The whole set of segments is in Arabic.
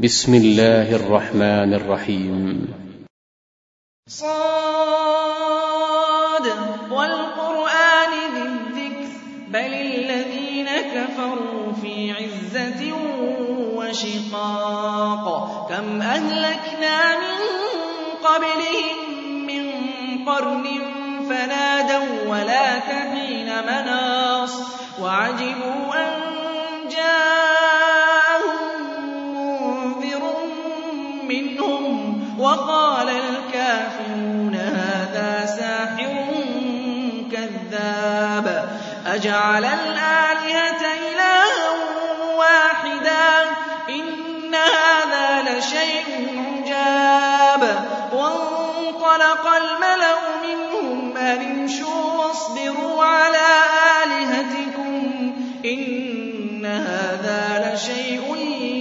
بسم الله الرحمن الرحيم. صاد والقرآن ذي الذكر بل الذين كفروا في عزة وشقاق كم أهلكنا من قبلهم من قرن فنادوا ولا تحين مناص وعجبوا أن وقال الكافرون هذا ساحر كذاب أجعل الآلهة إلها واحدا إن هذا لشيء عجاب وانطلق الملأ منهم أن امشوا واصبروا على آلهتكم إن هذا لشيء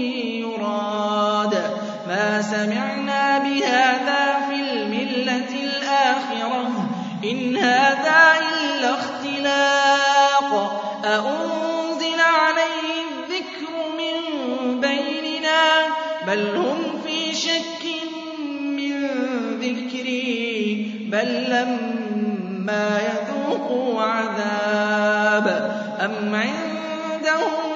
يراد ما سمعنا بهذا في الملة الآخرة إن هذا إلا اختلاق أأنزل عليه الذكر من بيننا بل هم في شك من ذكري بل لما يذوقوا عذاب أم عندهم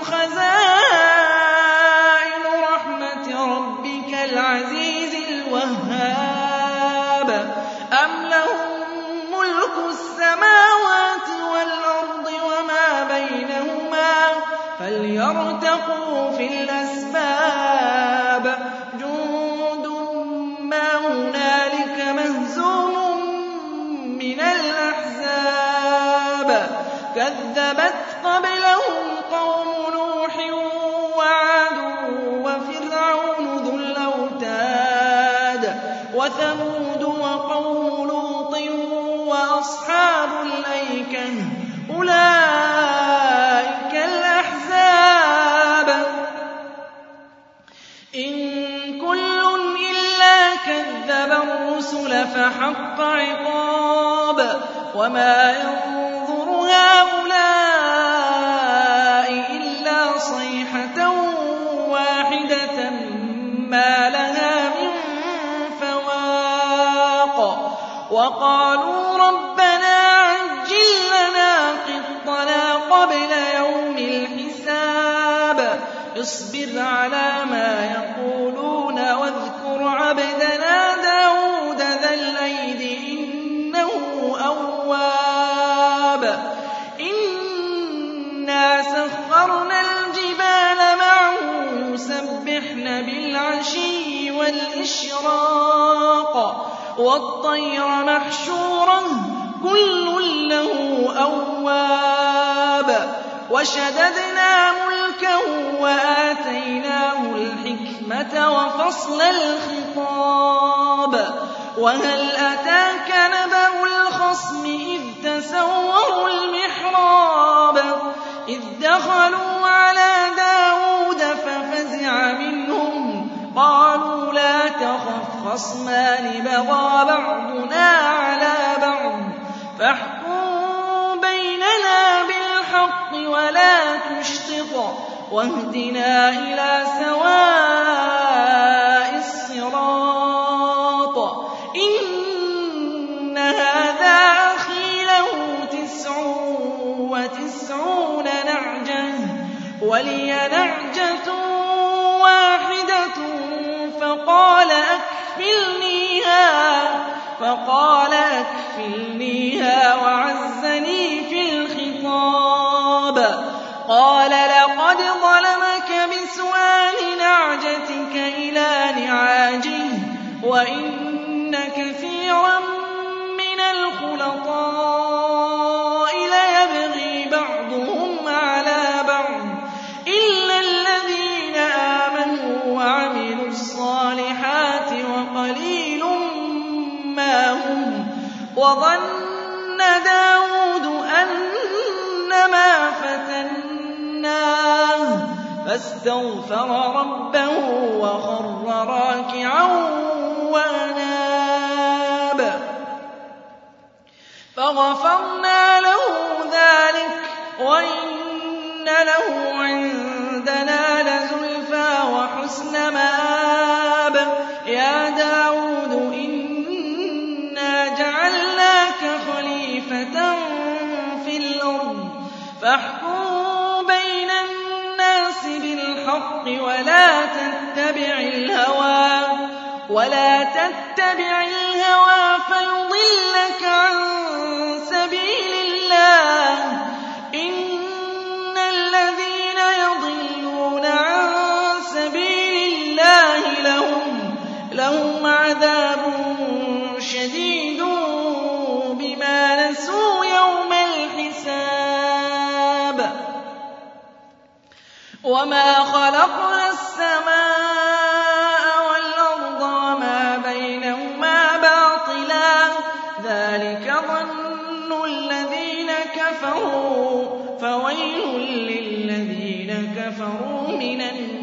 خزائن رحمة ربك العزيز الوهاب أم لهم ملك السماوات والأرض وما بينهما فليرتقوا في الأسباب جند ما هنالك مهزوم من الأحزاب كذبت قبلهم قوم نوح وعاد وفرعون ذو الأوتاد وثمود وقوم لوط وأصحاب الأيكة أولئك الأحزاب إن كل إلا كذب الرسل فحق عقاب وما ينظر هؤلاء إلا صيحة واحدة ما لها من فواق وقالوا ربنا عجل لنا قطنا قبل يوم الحساب اصبر على ما يقولون واذكر عبدنا داود ذا الأيد إنه أواب إنا سخرنا الجبال معه يسبحن بالعشي والإشراق والطير محشورا كل له أواب وشددنا ملكه وآتيناه الحكمة وفصل الخطاب وهل أتاك نبأ الخصم إذ تسوروا المحراب إذ دخلوا على داود ففزع منهم قالوا لا تخف خصمان بغى بعضنا على بعض فاحكم بيننا بالحق ولا تشطط واهدنا إلى سواء الصراط إن هذا أخي له 99 نعجة ولي نعجة واحدة فقال أكفلنيها وعزني في الخطاب قال لقد ظلمك بسؤال نعجتك إلى نعاجه وإن كثيرا من الخلطاء ليبغي بعضهم على بعض إلا الذين آمنوا وعملوا الصالحات وقليل ما هم وظن داود أنما فتناه فاستغفر ربه وخر راكعا وأناب فغفرنا له ذلك وإن له عندنا لزلفى وحسن مآب يَا دَاوُودُ إِنَّا جَعَلْنَاكَ خَلِيفَةً فِي الْأَرْضِ فَاحْكُم بَيْنَ النَّاسِ بِالْحَقِّ وَلَا تَتَّبِعِ الْهَوَىٰ فَيُضِلَّكَ عَن سَبِيلِ اللَّهِ ۚ إِنَّ الَّذِينَ يَضِلُّونَ عَن سَبِيلِ اللَّهِ لَهُمْ عَذَابٌ شَدِيدٌ بِمَا نَسُوا يَوْمَ الْحِسَابِ وَمَا خَلَقْنَا السَّمَاءَ وَالْأَرْضَ وَمَا بَيْنَهُمَا بَاطِلًا ۚ ذَٰلِكَ ظَنُّ الَّذِينَ كَفَرُوا ۚ فَوَيْلٌ لِّلَّذِينَ كَفَرُوا مِنَ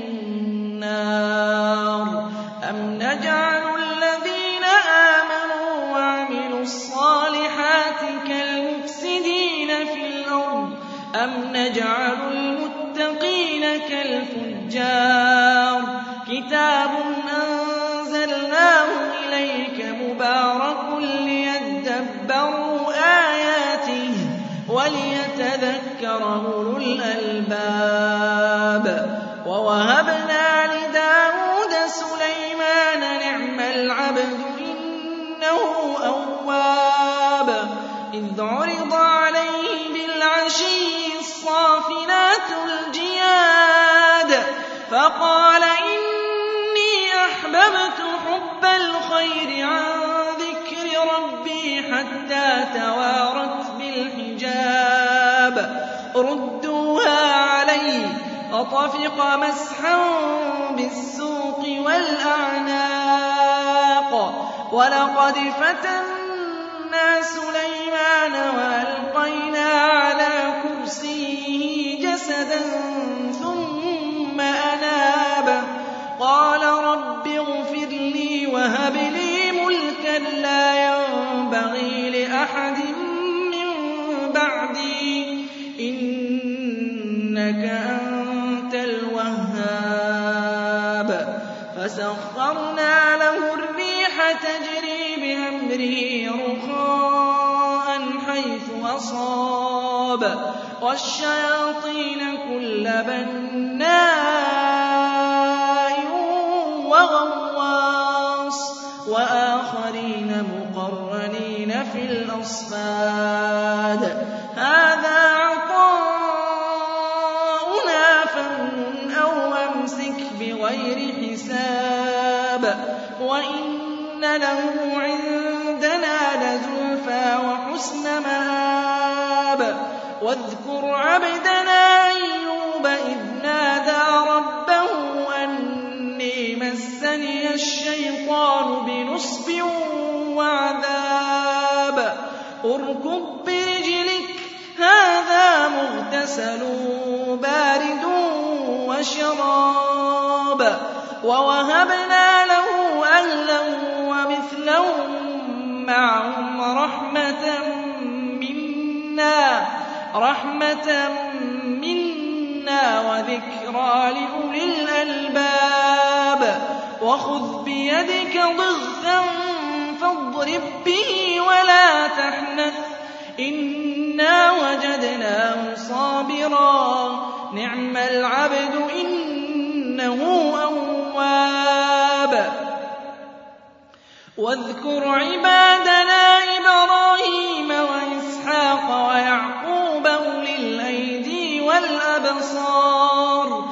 النَّارِ أَمْ نَجْعَلُ الَّذِينَ آمَنُوا وَعَمِلُوا الصَّالِحَاتِ كَالْمُفْسِدِينَ فِي الْأَرْضِ أَمْ نَجْعَلُ الْمُتَّقِينَ كَالْفُجَّارِ كِتَابٌ أَنزَلْنَاهُ إِلَيْكَ مُبَارَكٌ لِّيَدَّبَّرُوا آيَاتِهِ وَلِيَتَذَكَّرَ أُولُو الْأَلْبَابِ وَوَهَبْنَا لِدَاوُودَ سُلَيْمَانَ نِعْمَ الْعَبْدُ إِنَّهُ أَوَّابٌ إِذْ عُرِضَ عَلَيْهِ بِالْعَشِيِّ الصَّافِنَاتُ الْجِيَادُ فَقَالَ إِنِّي أَحْبَبْتُ حُبَّ الْخَيْرِ عَن ذِكْرِ رَبِّي حَتَّىٰ تَوَارَتْ بِالْحِجَابِ رُدُّوهَا عَلَيَّ فَطَفِقَ مَسْحًا بِالسُّوقِ وَالْأَعْنَاقِ وَلَقَدْ فَتَنَّا سُلَيْمَانَ وَأَلْقَيْنَا عَلَىٰ كُرْسِيِّهِ جَسَدًا ثُمَّ أَنَابَ قَالَ رَبِّ اغْفِرْ لِي وَهَبْ لِي مُلْكًا لَّا يَنبَغِي لِأَحَدٍ مِّن بَعْدِي إِنَّكَ أَنتَ الْوَهَّابُ فَسَخَّرْنَا لَهُ الرِّيحَ تَجْرِي بِأَمْرِهِ رُخَاءً حَيْثُ أَصَابَ وَالشَّيَاطِينَ كُلَّ بَنَّاءٍ وَغَوَّاصٍ وَآخَرِينَ مُقَرَّنِينَ فِي الْأَصْفَادِ هَٰذَا عَطَاؤُنَا فَامْنُنْ أَوْ أَمْسِكْ بِغَيْرِ حِسَابٍ وَإِنَّ لَهُ عِندَنَا لَزُلْفَىٰ وَحُسْنَ مَآبٍ وَاذْكُرْ عَبْدَنَا أَيُّوبَ إِذْ نَادَىٰ رَبَّهُ أَنِّي مَسَّنِيَ الشَّيْطَانُ بِنُصْبٍ وَعَذَابٍ ارْكُضْ بِرِجْلِكَ هَٰذَا مُغْتَسَلٌ بَارِدٌ وَشَرَابٌ وَوَهَبْنَا لَهُ أَهْلًا وَمِثْلَهُم مَّعَهُمْ رَحْمَةً مِّنَّا وَذِكْرَىٰ لِأُولِي الْأَلْبَابِ وَخُذْ بِيَدِكَ ضِغْثًا فَاضْرِب بِّهِ وَلَا تَحْنَثْ إِنَّا وَجَدْنَاهُ صَابِرًا نِّعْمَ الْعَبْدُ إِنَّهُ أَوَّابٌ وَاذْكُرْ عِبَادَنَا إِبْرَاهِيمَ وَإِسْحَاقَ وَيَعْقُوبَ أُولِي الْأَيْدِي وَالْأَبْصَارِ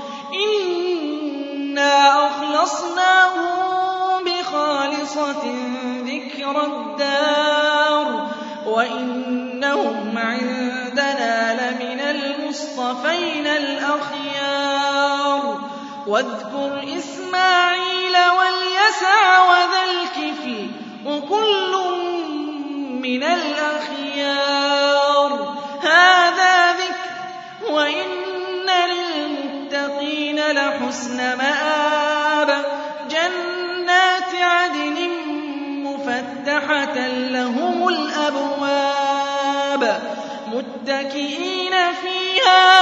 إِنَّا أَخْلَصْنَاهُم بِخَالِصَةٍ ذِكْرَى الدَّارِ وَإِنَّهُمْ عِندَنَا لَمِنَ الْمُصْطَفَيْنَ الْأَخْيَارِ وَاذْكُرْ إِسْمَاعِيلَ وَالْيَسَعَ وَذَا الْكِفْلِ وَكُلٌّ مِّنَ الْأَخْيَارِ هَٰذَا ذِكْرٌ وَإِنَّ لِلْمُتَّقِينَ لَحُسْنَ مَآبٍ جَنَّاتِ عَدْنٍ مُّفَتَّحَةً لَّهُمُ الْأَبْوَابُ مُتَّكِئِينَ فِيهَا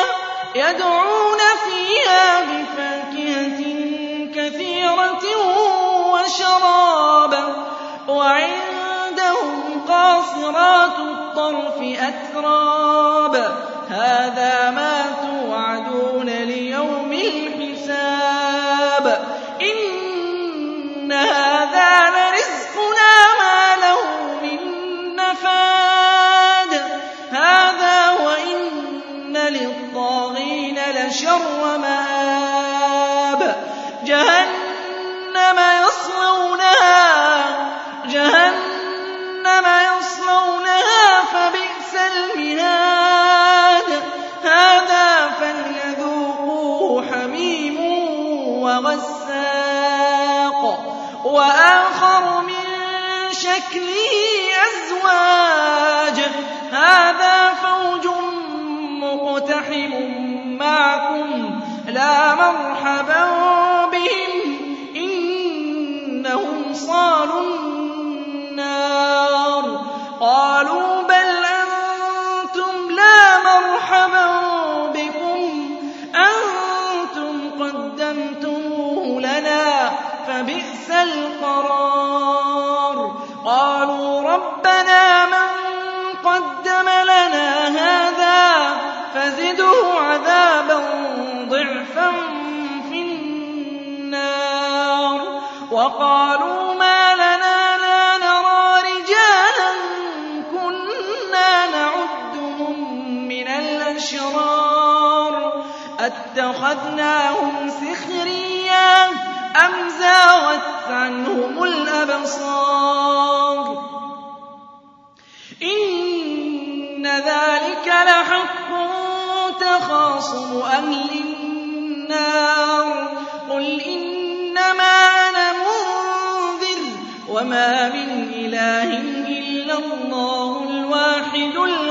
يَدْعُونَ فِيهَا بِفَاكِهَةٍ كَثِيرَةٍ وشرابا وعندهم قاصرات الطرف أتراب هذا ما توعدون ليوم الحساب إن هذا لرزقنا ما له من نفاد هذا وإن للطاغين لشر مآب جهنم يصلونها فبئس المهاد هذا فليذوقوه حميم وغساق وآخر من شكله أزواج هذا فوج مقتحم معكم لا مرحبا بهم إنهم صالوا النار قالوا بل أنتم لا مرحبا بكم أنتم قدمتموه لنا فبئس القرار قالوا ربنا من قدم لنا هذا فزده عذابا ضعفا في النار وقالوا ما لنا لا نرى رجالا كنا نعدهم من الأشرار أتخذناهم سخريا أم زاغت عنهم الأبصار إن ذلك لحق تخاصم أهل النار قل إنما أنا منذر وما من إله إلا الله الواحد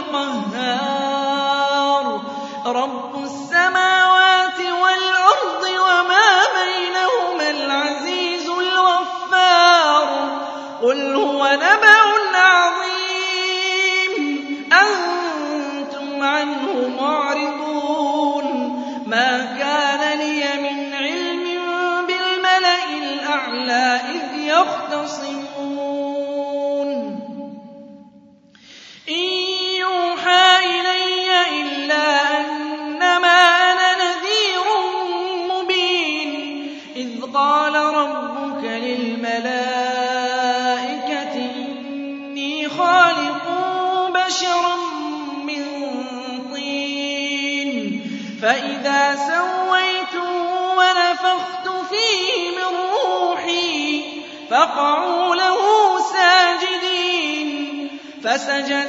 القهار رب السماوات والأرض وما بينهما العزيز الغفار قل هو نبأ عظيم أنتم عنه معرضون ما كان لي من علم بالملأ الأعلى إذ يختصمون إن يوحى إلي إلا أنما أنا نذير مبين إذ قال ربك للملائكة إني خالق بشرا من طين فإذا سويته ونفخت فيه من روحي فقعوا له ساجدين فسجد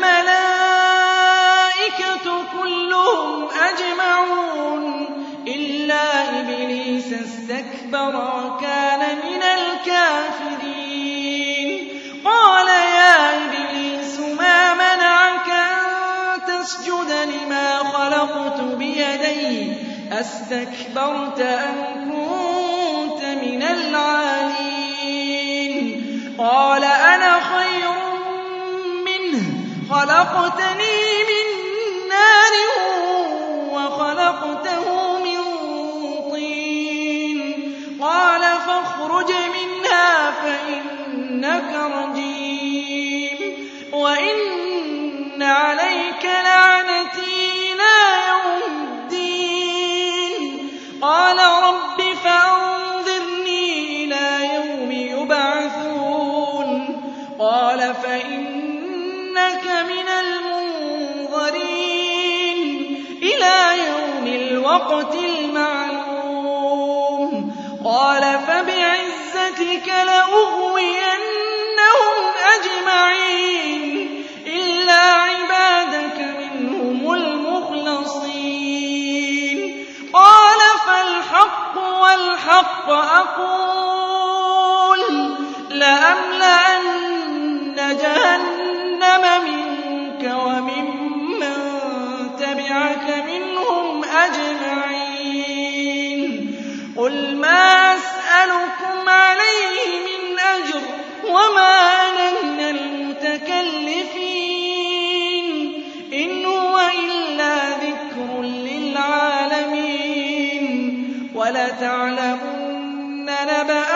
الملائكة كلهم أجمعون إلا إبليس استكبر وكان من الكافرين قال يا إبليس ما منعك أن تسجد لما خلقت بيدي أستكبرت أم كنت من العالين قال أنا خير منه خلقتني من نار وخلقته من طين قال فاخرج منها فإنك رجيم وإن عليك لعنتي إلى يوم الدين قال رب فأنظرني إلى يوم يبعثون قال فإنك من المنظرين إلى يوم الوقت المعلوم قال فبعزتك لأغوينهم أجمعين إلا عبادك منهم المخلصين قال فالحق والحق أقول لأملأن جهنم منك وممن تبعك منهم أجمعين قل ما أسألكم عليه من أجر وما أنا من المتكلفين إن هو إلا ذكر للعالمين ولتعلمن نبأه